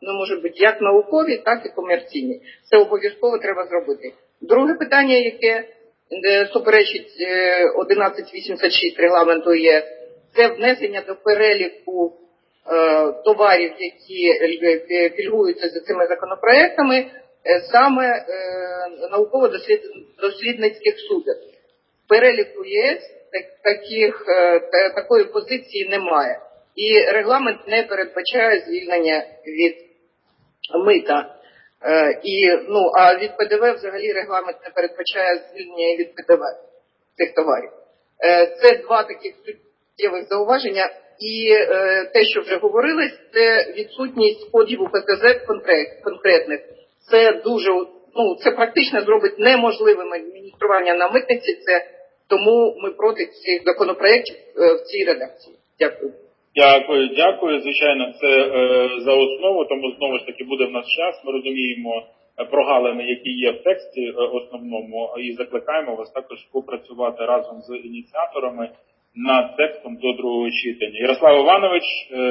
ну, можуть бути як наукові, так і комерційні. Це обов'язково треба зробити. Друге питання, яке суперечить 1186 регламенту є, це внесення до переліку товарів, які пільгуються за цими законопроектами, саме науково-дослідницьких судів. В переліку ЄС такої позиції немає. І регламент не передбачає звільнення від мита. А від ПДВ взагалі регламент не передбачає звільнення від ПДВ цих товарів. Це два таких суттєвих зауваження. І те, що вже говорилось, це відсутність кодів УКТЗ конкретних. Це дуже, це практично зробить неможливим адміністрування на митниці, тому ми проти цих законопроєктів в цій редакції. Дякую. Дякую. Звичайно, це за основу, тому знову ж таки буде в нас час. Ми розуміємо прогалини, які є в тексті основному, і закликаємо вас також попрацювати разом з ініціаторами над текстом до другого читання. Ярослав Іванович,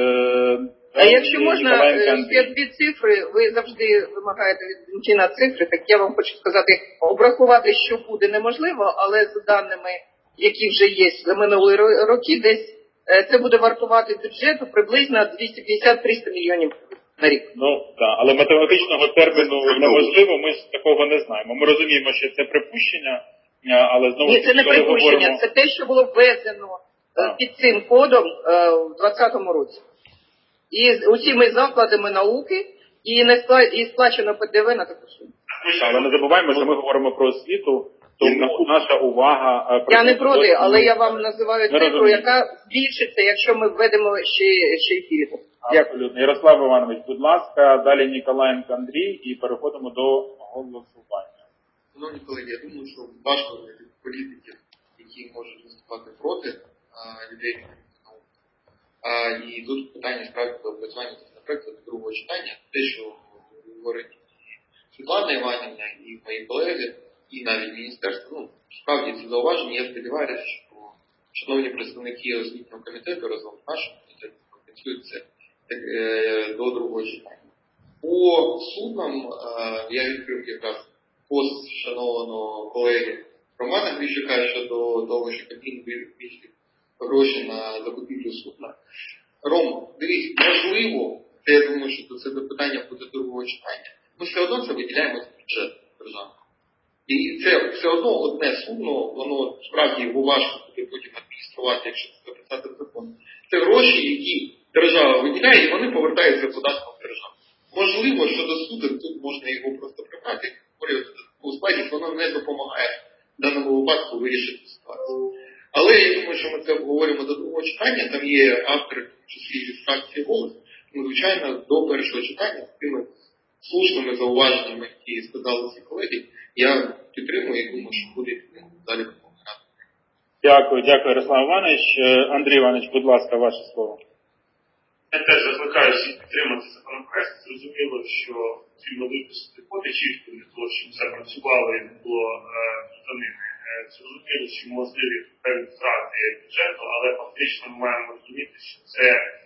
а якщо можна, ще дві цифри, ви завжди вимагаєте від Валентина цифри, так я вам хочу сказати, обрахувати, що буде неможливо, але за даними, які вже є за минулі роки, десь це буде вартувати бюджету приблизно 250-300 мільйонів на рік. Так, але математичного терміну неможливо, ми ж такого не знаємо. Ми розуміємо, що це припущення, але знову... Ні, це не припущення, це те, що було ввезено під цим кодом в 2020 році. І з усіма закладами науки, і сплачено ПДВ на таку суму. Але не забуваємо, що ми говоримо про освіту, тому наша увага... Я не проти, але я вам називаю цифру, яка збільшиться, якщо ми введемо ще й фільтр. Абсолютно. Ярослав Іванович, будь ласка, далі Ніколаєнко Андрій і переходимо до голосування. Шановні колеги, я думаю, що важко знайти політиків, які можуть виступати проти людей. І тут питання справді до опрацювання законопроекту до другого читання. Те, що говорить і Світлана Іванівна, і мої колеги, і навіть міністерство, справді це зауваження. Я сподіваюся, що шановні представники освітнього комітету разом з нашим комітетом пропрацюють це до другого читання. По суднам я відкрив якраз пост шанованого колеги Романа Грищука щодо того, що Кабмін збільшив гроші на закупівлю судна. Ром, дивіться, можливо, я думаю, що це питання буде другого читання, ми все одно це виділяємо з бюджету державного. І це все одно одне судно, воно справді його важко буде потім адмініструвати, якщо це записати в закон. Це гроші, які держава виділяє, і вони повертаються податком держави. Можливо, щодо суду, тут можна його просто прибрати, у складі, воно не допомагає в даному випадку вирішити ситуацію. Але я думаю, що ми це обговоримо до другого читання, там є автори, в тому числі від фракції «Голос», звичайно, до першого читання з тими слушними зауваженнями, які сказали ці колеги, я підтримую і думаю, що буде далі допомагати. Дякую, Ярослав Іванович. Андрій Іванович, будь ласка, ваше слово. Я теж закликаю всіх підтримати законопроект. Зрозуміло, що потрібно виписати коди чітко для того, щоб це працювало і не було за ними. Зрозуміло, що можливі певні втрати бюджету, але фактично ми маємо розуміти, що це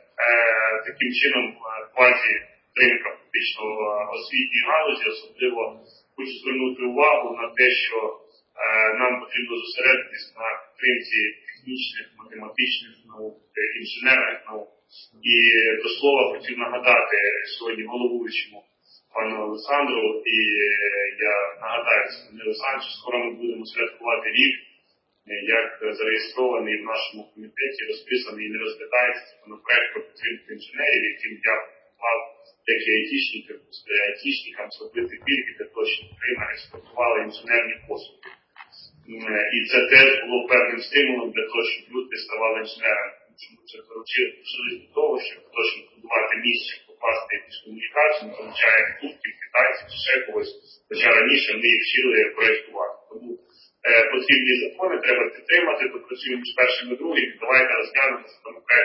таким чином квазі-підтримка фактично освітньої галузі. Особливо хочу звернути увагу на те, що нам потрібно зосередитись на підтримці технічних, математичних наук, інженерних наук. І до слова хотів нагадати сьогодні головуючому пану Олександру, і я нагадаю, Пане Олександр, що скоро ми будемо святкувати рік, як зареєстрований в нашому комітеті, розписаний і не розглядається законопроект про підтримку інженерів, яким я пропонував як і айтішникам зробити пільги для того, щоб Україна експортувала інженерні послуги. І це теж було певним стимулом для того, щоб люди ставали інженерами. Чому це вчили до того, що хто ж будувати місце, попасти в якусь комунікацію, не означає турків, китайців, чи ще когось, хоча раніше ми їх вчили проєктувати. Тому потрібні закони треба підтримати, попрацюємо між першим і другим. Давайте розглянемо законопроект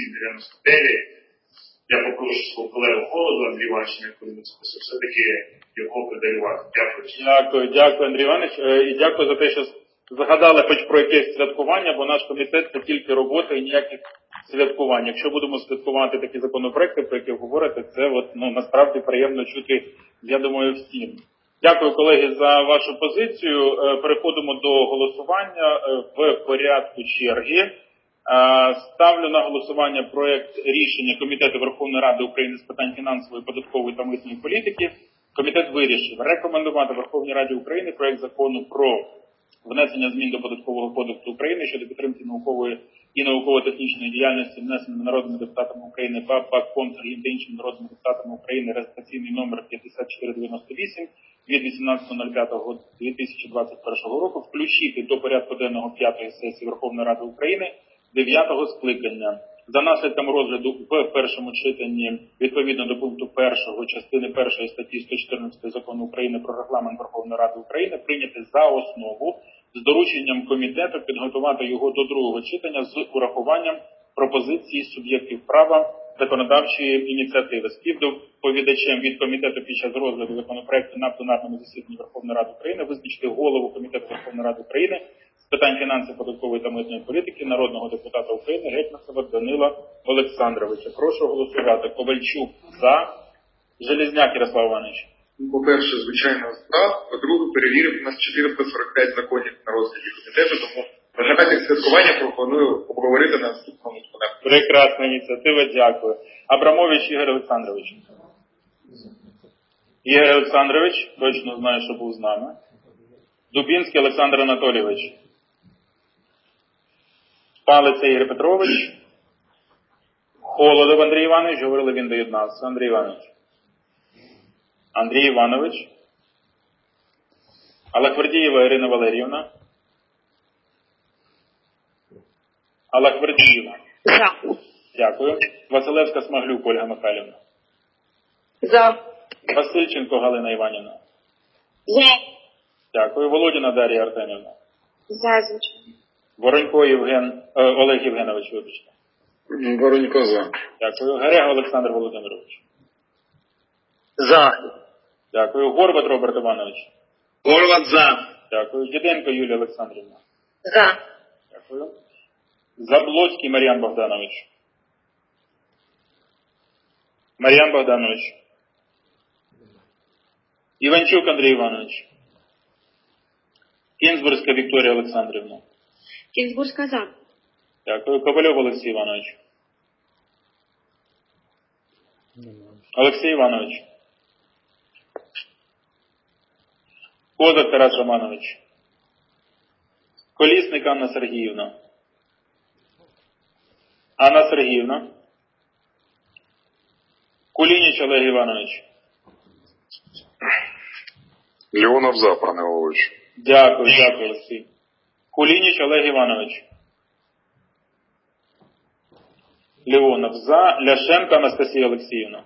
3799. Я попрошу свого колегу Холоду, Андрій Іванович, який він списав, все-таки його педалювати. Дякую. Дякую, Андрій Іванович. І дякую за те, що згадали хоч про якесь святкування, бо наш комітет – це тільки робота і ніяких святкувань. Якщо будемо святкувати такі законопроекти, про які говорите, це насправді приємно чути, я думаю, всім. Дякую, колеги, за вашу позицію. Переходимо до голосування в порядку черги. Ставлю на голосування проект рішення Комітету Верховної Ради України з питань фінансової, податкової та митної політики. Комітет вирішив рекомендувати Верховній Раді України проект закону про внесення змін до Податкового кодексу України щодо підтримки наукової і науково-технічної діяльності, внесеної народними депутатами України ПАП Консульгін та іншими народними депутатами України, реєстраційний номер 5498 від 18.05.2021 року, включити до порядку денного 5-ї сесії Верховної Ради України 9-го скликання. За наслідками розгляду в першому читанні, відповідно до пункту 1 частини 1 статті 114 Закону України про Регламент Верховної Ради України, прийняти за основу з дорученням комітету підготувати його до другого читання з урахуванням пропозиції суб'єктів права законодавчої ініціативи. Співдоповідачем від комітету під час розгляду законопроекту на пленарному засіданні Верховної Ради України визначити голову Комітету Верховної Ради України з питань фінансів, податкової та митної політики, народного депутата України Гетманцева Данила Олександровича. Прошу голосувати. Ковальчук за. Железняк Ярослав Іванович. По-перше, звичайно, за. По-друге, перевірив, у нас 445 законів на розгляді комітету, тому бажання святкування пропоную обговорити на наступному складі. Прекрасна ініціатива, дякую. Абрамович Ігор Олександрович. Ігор Олександрович, точно знаю, що був з нами. Дубінський Олександр Анатолійович. Палиця Ігор Петрович. Холодов Андрій Іванович, говорили, він доєднався. Андрій Іванович. Андрій Іванович. Аллахвердієва Ірина Валеріївна. Аллахвердієва. За. Дякую. Василевська Смаглюк Ольга Михайлівна. За. Васильченко Галина Іванівна. За. Дякую. Володіна Дар'я Артемівна. За, звичайно. Воронько Олег Євгенович, вибачте. Воронько за. Дякую. Герега Олександр Володимирович. За. Дякую. Горбат Роберт Іванович. Горват за. Дякую. Діденко Юлія Олександрівна. За. Дякую. Заблоцький Мар'ян Богданович. Мар'ян Богданович. Іванчук Андрій Іванович. Кінзбурська Вікторія Олександрівна. Кінзбурська за. Дякую. Ковальов Олексій Іванович. Олексій Іванович. Козак Тарас Романович. Колісник Анна Сергіївна. Анна Сергіївна. Кулініч Олег Іванович. Леонов за, пане Голович. Дякую, Олексій. Кулініч Олег Іванович. Леонов за. Ляшенко Анастасія Олексіївна.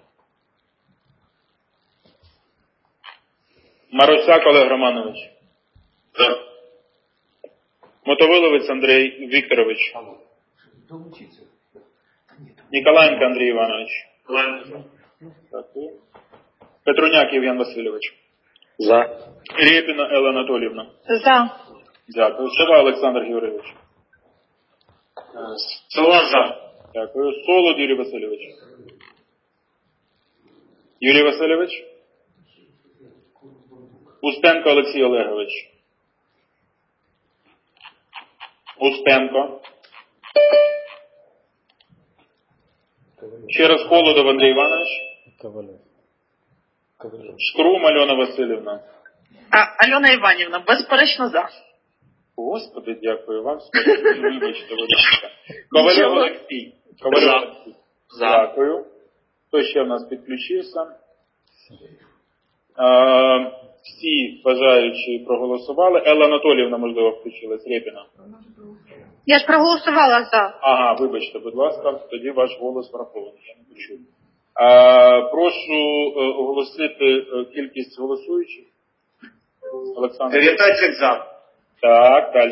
Марусяк Олег Романович. За. Мотовиловець Андрій Вікторович. Ніколаєнко Андрій Іванович. Дякую. Петруняк Євген Васильович. За. Рєпіна Елла Анатоліївна. За. Дякую. Сова Олександр Георгійович. Сова за. Дякую. Солод Юрій Васильович. Юрій Васильович. Устенко Олексій Олегович. Устенко. Ще раз Холодов Андрій Іванович. Шкрум Альона Васильівна. Альона Іванівна, безперечно за. Господи, дякую вам. Вибачте, будь ласка. Ковальов Олексій. Ковальов Олексій. Дякую. Хто ще в нас підключився? Всі бажаючі проголосували. Елла Анатоліївна, можливо, включилась. Рєпіна. Я ж проголосувала за. Ага, вибачте, будь ласка, тоді ваш голос врахований. Я не почув. Прошу оголосити кількість голосуючих. Олександр. 19 за. Так, далі.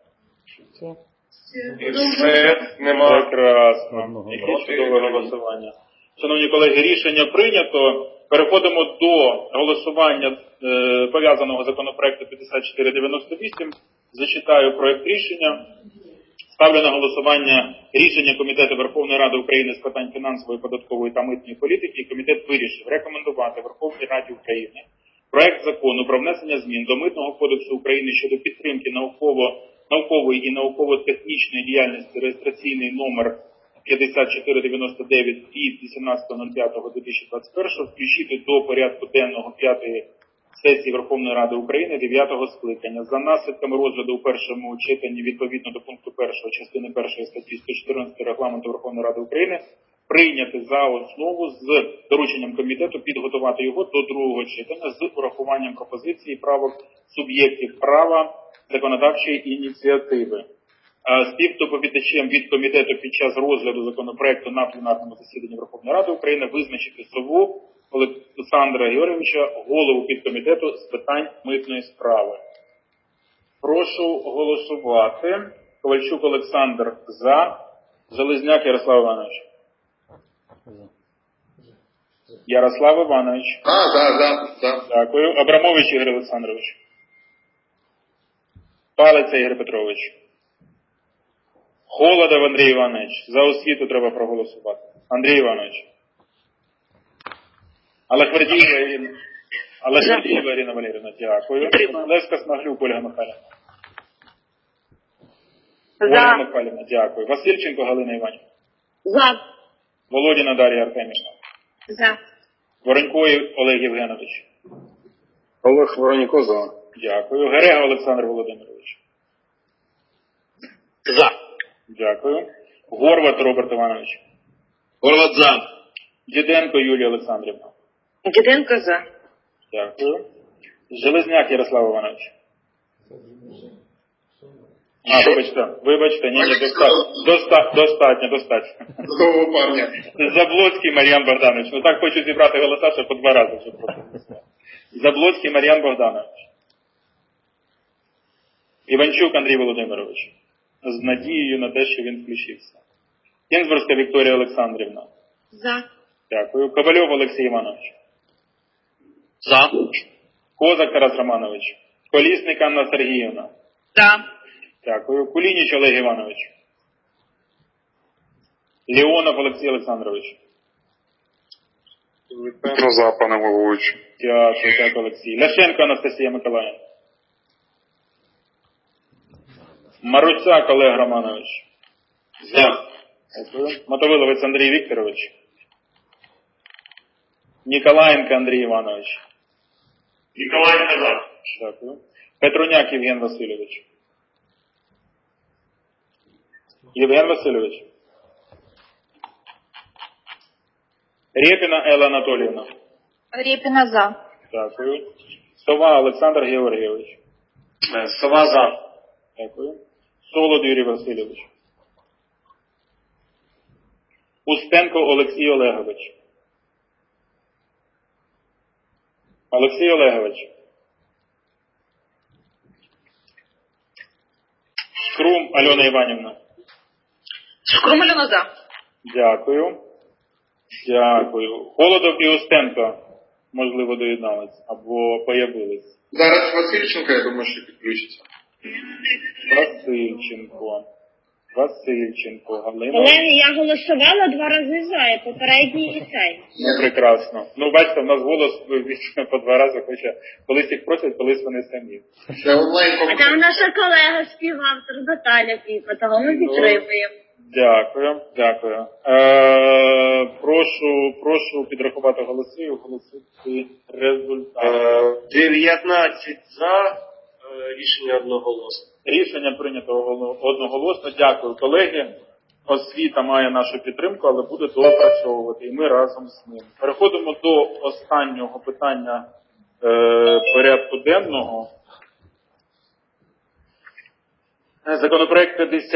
Все, нема. Прекрасно. Яке чудове голосування. Шановні колеги, рішення прийнято. Переходимо до голосування пов'язаного законопроекту 5498 Зачитаю проект рішення. Ставлю на голосування рішення Комітету Верховної Ради України з питань фінансової, податкової та митної політики. Комітет вирішив рекомендувати Верховній Раді України проект закону про внесення змін до Митного кодексу України щодо підтримки наукової і науково-технічної діяльності, реєстраційний номер 5499 від 18.05.2021, включити до порядку денного 5-ї сесії Верховної Ради України 9-го скликання. За наслідками розгляду у першому читанні відповідно до пункту 1 частини 1 статті 114 Регламенту Верховної Ради України прийняти за основу з дорученням комітету підготувати його до другого читання з урахуванням пропозицій і правок суб'єктів права законодавчої ініціативи. Співдоповідачем від комітету під час розгляду законопроекту на пленарному засіданні Верховної Ради України визначити Сову Олександра Георгійовича, голову підкомітету з питань митної справи. Прошу голосувати. Ковальчук Олександр за. Железняк Ярослав Іванович. Ярослав Іванович. За. Дякую. Абрамович Ігор Олександрович. Палиця Ігор Петрович. Холодов Андрій Іванович. За освіту треба проголосувати. Андрій Іванович. Алехвердієва Ірина Валерівна. Дякую. Левська Смаглюк Ольга Михайлівна. Ольга Михайлівна. Дякую. Васильченко Галина Іванівна. За. Володіна Дар'я Артемівна. За. Воронько Олег Євгенович. Олег Воронько за. Дякую. Герега Олександр Володимирович. За. Дякую. Горват Роберт Іванович. Горват за. Діденко Юлія Олександрівна. Діденко за. Дякую. Железняк Ярослав Іванович. Вибачте, ні, достатньо. Такого парня. Заблоцький Мар'ян Богданович. Ну так хочу зібрати голоса, що по 2 рази вже просто. Заблоцький Мар'ян Богданович. Іванчук Андрій Володимирович. З надією на те, що він включився. Кінзбурська Вікторія Олександрівна. За. Дякую. Ковальов Олексій Іванович. За. Козак Тарас Романович. Колісник Анна Сергіївна. За. Дякую. Кулініч Олег Іванович. Леонов Олексій Олександрович. За, пане головуючий. Дякую, Олексій. Ляшенко Анастасія Миколаївна. Маруцяк Олег Романович. За. Дякую. Мотовиловець Андрій Вікторович. Ніколаєнко Андрій Іванович. Ніколаєнко за. Дякую. Петруняк Євген Васильович. Євген Васильович. Рєпіна Елла Анатоліївна. Рєпіна за. Дякую. Сова Олександр Георгійович. Сова за. Дякую. Солод Юрій Васильович. Устенко Олексій Олегович. Олексій Олегович. Шкрум Альона Іванівна. Шкрум Альона за. Дякую. Холодов і Устенко, можливо, доєднались або появились. Зараз Васильченко, я думаю, що підключиться. Васильченко, Галина. Колеги, я голосувала 2 рази за, і попередній і цей. Прекрасно. Ну, бачите, в нас голос вічно по 2 рази, хоча колись їх просять, колись вони самі. Це онлайн А там наша колега співавтор Наталя Піпа, того ми підтримуємо. Дякую. Прошу підрахувати голоси і оголосити результат. 19 за. Рішення одноголосно. Рішення прийнято одноголосно. Дякую, колеги. Освіта має нашу підтримку, але буде доопрацьовувати. І ми разом з ним. Переходимо до останнього питання порядку денного. Законопроект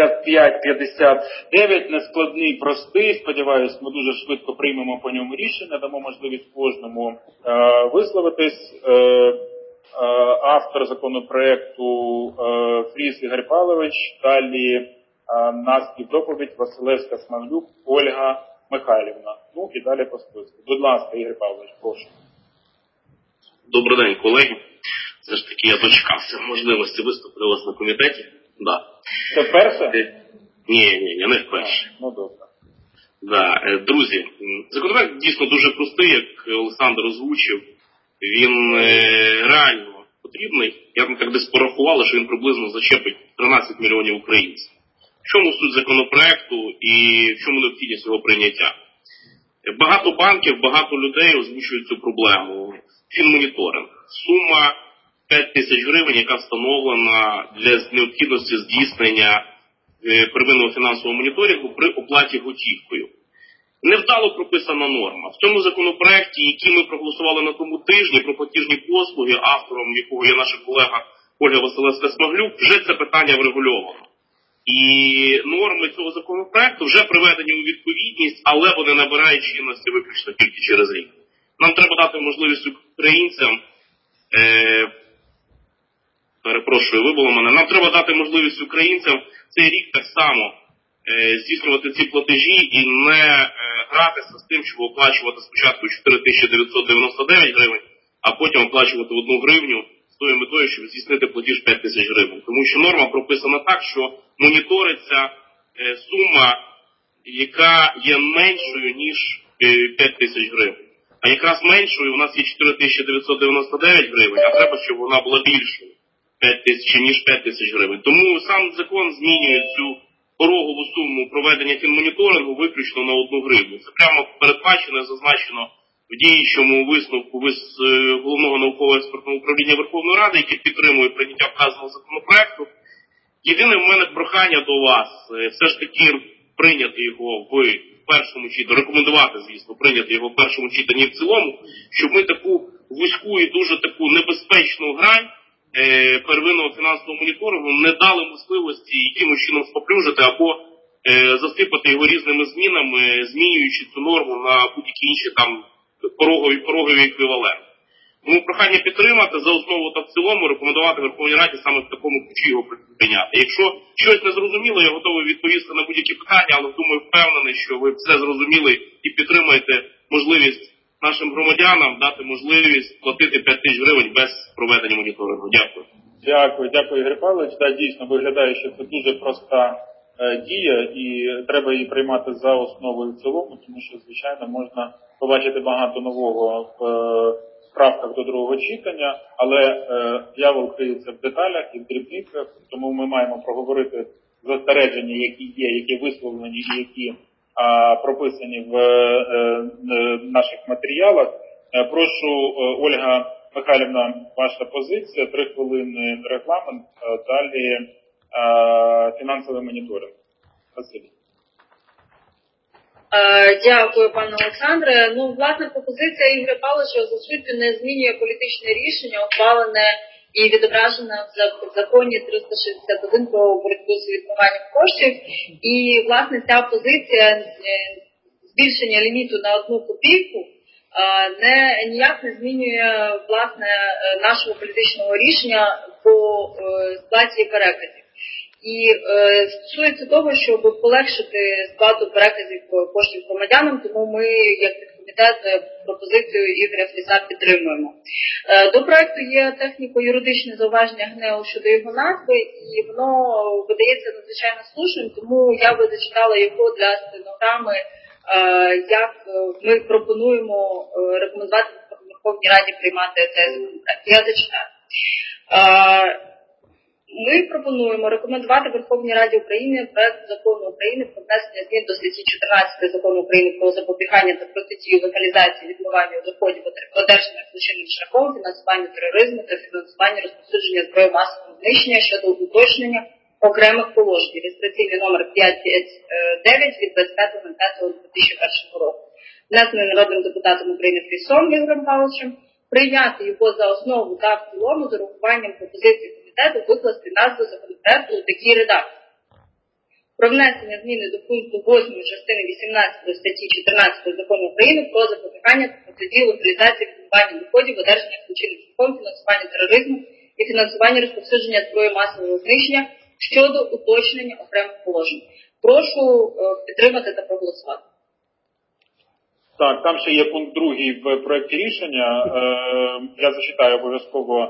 5559, нескладний, простий. Сподіваюсь, ми дуже швидко приймемо по ньому рішення, дамо можливість кожному висловитись. Автор законопроекту Фріс Ігор Павлович, далі на співдоповідь Василевська Смаглюк Ольга Михайлівна. Ну і далі по списку. Будь ласка, Ігор Павлович, прошу. Добрий день, колеги. Все ж таки я дочекався можливості виступити у вас на комітеті. Да. Це вперше? Ні, не вперше. Ну, добре. Да. Друзі, законопроект дійсно дуже простий, як Олександр озвучив. Він реально потрібний. Я б так десь порахувала, що він приблизно зачепить 13 мільйонів українців. В чому суть законопроекту і в чому необхідність його прийняття? Багато банків, багато людей озвучують цю проблему. Фінмоніторинг. Сума 5 тисяч гривень, яка встановлена для необхідності здійснення первинного фінансового моніторингу при оплаті готівкою. Невдало прописана норма. В цьому законопроекті, який ми проголосували на тому тижні, про платіжні послуги, автором якого є наша колега Ольга Василевська-Смаглюк, вже це питання врегульовано. І норми цього законопроекту вже приведені у відповідність, але вони набирають чинності виключно тільки через рік. Нам треба дати можливість українцям, нам треба дати можливість українцям цей рік так само здійснювати ці платежі і не гратися з тим, щоб оплачувати спочатку 4999 гривень, а потім оплачувати 1 гривню з тою метою, щоб здійснити платіж 5 тисяч гривень. Тому що норма прописана так, що моніториться сума, яка є меншою, ніж 5 тисяч гривень. А якраз меншою у нас є 4999 гривень, а треба, щоб вона була більшою, ніж 5 тисяч гривень. Тому сам закон змінює цю порогову суму проведення фінмоніторингу виключно на 1 гривню. Це прямо передбачено, зазначено в діючому висновку Головного науково-експертного управління Верховної Ради, яке підтримує прийняття вказаного законопроекту. Єдине в мене прохання до вас, все ж таки прийняти його в першому читанні, рекомендувати, звісно, прийняти його в першому читанні і в цілому, щоб ми таку вузьку і дуже таку небезпечну грань первинного фінансового моніторингу не дали можливості якимось чином споплюжити або засипати його різними змінами, змінюючи цю норму на будь-які інші там порогові еквіваленти. Тому прохання підтримати за основу та в цілому, рекомендувати Верховній Раді саме в такому ключі його прийняти. Якщо щось не зрозуміло, я готовий відповісти на будь-які питання, але думаю, впевнений, що ви все зрозуміли і підтримаєте можливість нашим громадянам дати можливість платити 5 тисяч гривень без проведення моніторингу. Дякую. Дякую, Ігор Павлович. Так, дійсно, виглядає, що це дуже проста дія і треба її приймати за основу і в цілому, тому що, звичайно, можна побачити багато нового в правках до другого читання, але диявол криється в деталях і в дрібницях, тому ми маємо проговорити застереження, які є, які висловлені і які прописані в наших матеріалах. Прошу, Ольга Михайлівна, ваша позиція, 3 хвилини регламент, далі фінансовий моніторинг. Спасибі. Дякую, пане Олександре. Власне, пропозиція Ігоря Павловича за суттю не змінює політичне рішення, ухвалене і відображене в законі 361 про боротьбу з відмиванням коштів. І, власне, ця позиція збільшення ліміту на 1 копійку ніяк не змінює, власне, нашого політичного рішення по сплаті переказів. І стосується того, щоб полегшити сплату переказів коштів громадянам, тому ми, як підкомітет, пропозицію Ігоря Фріса підтримуємо. До проекту є техніко-юридичне зауваження ГНЕУ щодо його назви, і воно видається надзвичайно слушним, тому я би зачитала його для стенограми, як ми пропонуємо рекомендувати Верховній Раді приймати цей законопроект. Я зачитаю. Ми пропонуємо рекомендувати Верховній Раді України проект закону України про внесення змін до статті 14 закону України про запобігання та протидію легалізації відмивання доходів, одержаних злочинним шляхом, фінансування тероризму та фінансування розповсюдження зброї масового знищення щодо уточнення окремих положень. Реєстраційний номер 559 від 25.05.2001 року. Внесений народним депутатом України Фрісом Ігорем Павловичем, прийняти його за основу та в цілому з урахуванням пропозицій комітету викласти назву законопроекту у такій редакції. Про внесення зміни до пункту 8 частини 18 статті 14 закону України про запобігання та протидію легалізації відмивання доходів, одержаних злочинним шляхом, фінансування тероризму і фінансування розповсюдження зброї масового знищення щодо уточнення окремих положень. Прошу підтримати та проголосувати. Так, там ще є пункт 2 в проєкті рішення. Я зачитаю обов'язково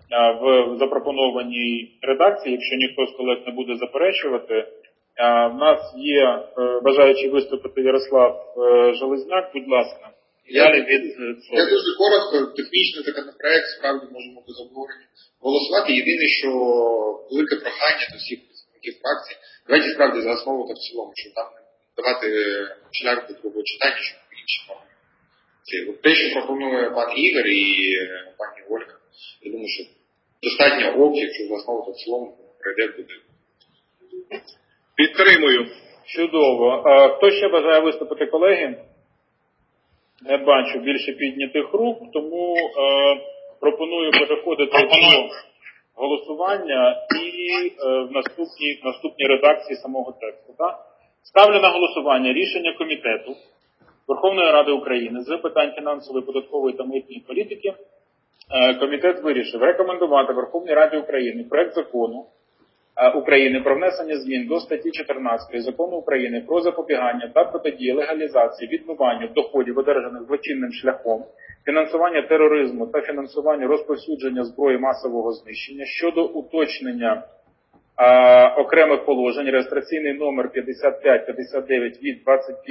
в запропонованій редакції, якщо ніхто з колег не буде заперечувати. В нас є бажаючий виступити Ярослав Железняк, будь ласка. Я дуже коротко, технічний законопроект, справді можемо без обговорення голосувати. Єдине, що велике прохання до всіх представників фракцій, давайте справді за основу та в цілому, щоб там не давати шлях до другого читання, щоб інші могли. Те, що пропонує пан Ігор і пані Ольга, я думаю, що достатньо опцій, що за основу та в цілому пройде буде. Підтримую. Чудово. Хто ще бажає виступити, колеги? Не бачу більше піднятих рук, тому пропоную переходити до голосування і в наступній редакції самого тексту. Так? Ставлю на голосування рішення Комітету Верховної Ради України з питань фінансової, податкової та митної політики. Комітет вирішив рекомендувати Верховній Раді України проект закону України про внесення змін до статті 14 Закону України про запобігання та протидії легалізації, відмиванню доходів, одержаних злочинним шляхом, фінансування тероризму та фінансування розповсюдження зброї масового знищення щодо уточнення окремих положень, реєстраційний номер 5559 від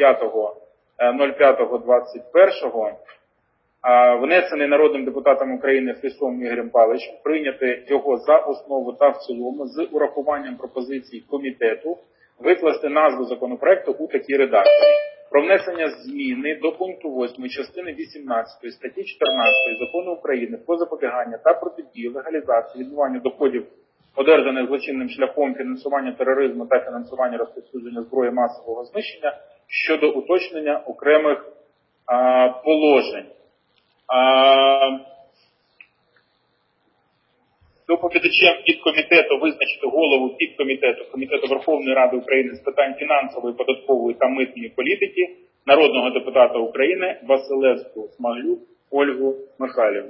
25.05.21, внесений народним депутатом України Фрісом Ігорем Павловичем, прийняти його за основу та в цілому з урахуванням пропозицій комітету, викласти назву законопроекту у такій редакції. Про внесення зміни до пункту 8 частини 18 статті 14 Закону України про запобігання та протидію легалізації, відмиванню доходів, одержаних злочинним шляхом, фінансування тероризму та фінансування розповсюдження зброї масового знищення щодо уточнення окремих положень. Доповідачем від комітету визначити голову підкомітету Комітету Верховної Ради України з питань фінансової, податкової та митної політики народного депутата України Василевську Смаглюк Ольгу Михайлівну.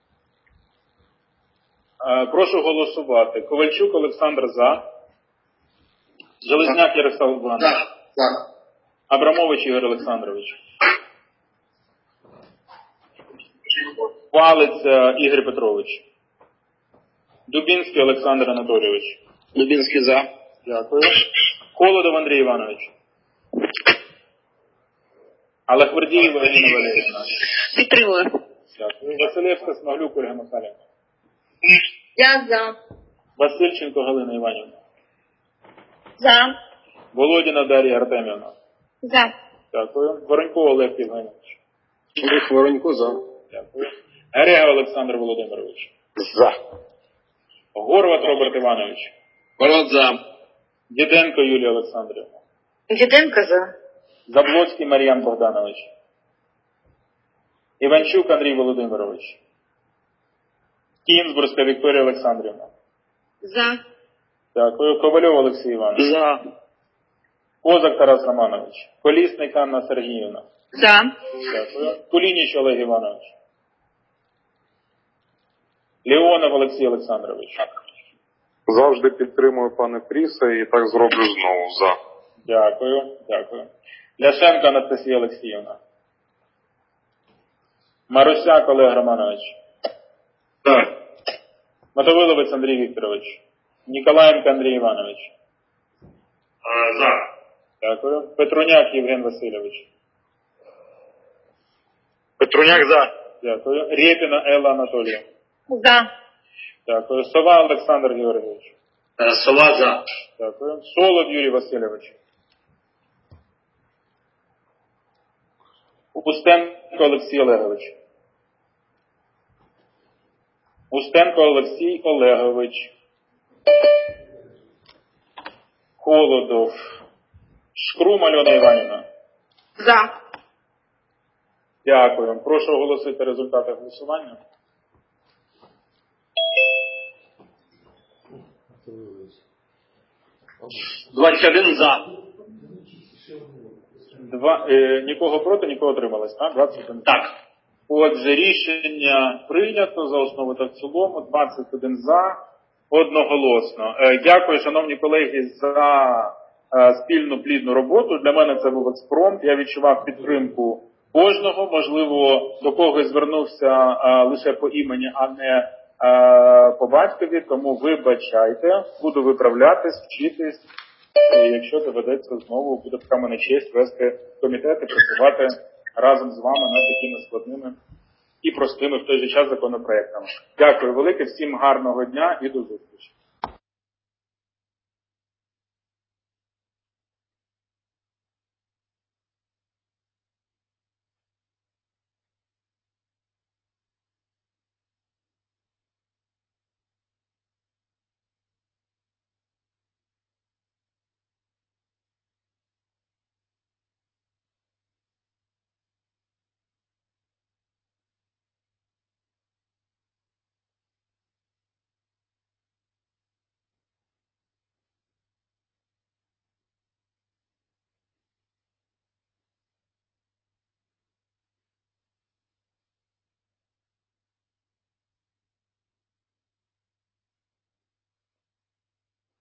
Прошу голосувати. Ковальчук Олександр за. Железняк Ярослав Іванович. За. Абрамович Ігор Олександрович. Палець Ігор Петрович. Дубінський Олександр Анатолійович. Дубінський за. Дякую. Холодов Андрій Іванович. Алахвердієва Галина Валеріївна. Підтримую. Дякую. Василевська Смаглюк Ольга Михайлівна. Я за. Васильченко Галина Іванівна. За. Володіна Дар'я Артемівна. За. Дякую. Воронько Олег Євгенович. Олег Воронько за. Дякую. Герега Олександр Володимирович. За. Горват Роберт Іванович. Горват за. Діденко Юлія Олександрівна. Діденко за. Заблоцький Мар'ян Богданович. Іванчук Андрій Володимирович. Кінзбурська Вікторія Олександрівна. За. Дякую. Ковальов Олексій Іванович. За. Козак Тарас Романович. Колісник Анна Сергіївна. За. Дякую. Кулініч Олег Іванович. Леонов Олексій Олександрович. Завжди підтримую пане Фріса і так зроблю знову. За. Дякую. Дякую. Ляшенко Анастасія Олексіївна. Марусяк Олег Романович. Так. Мотовиловець Андрій Вікторович. Ніколаєнко Андрій Іванович. За. Дякую. Петруняк Євген Васильович. Петруняк за. Дякую. Рєпіна Елла Анатоліївна. За. Дякую. Сова Олександр Георгійович. Сова за. Дякую. Солод Юрій Васильович. Устенко Олексій Олегович. Устенко Олексій Олегович. Холодов. Шкрум Альона Іванівна. За. Дякую. Прошу оголосити результати голосування. – 21 за. Нікого проти, нікого отрималось, так? 21. Так. Отже, рішення прийнято за основу та в цілому. 21 за. Одноголосно. Дякую, шановні колеги, за спільну плідну роботу. Для мене це був експромт. Я відчував підтримку кожного. Можливо, до когось звернувся лише по імені, а не по батькові, тому вибачайте, буду виправлятись, вчитись. І якщо доведеться знову, буде така мене честь вести комітет і працювати разом з вами над такими складними і простими в той же час законопроектами. Дякую велике, всім гарного дня і до зустрічі.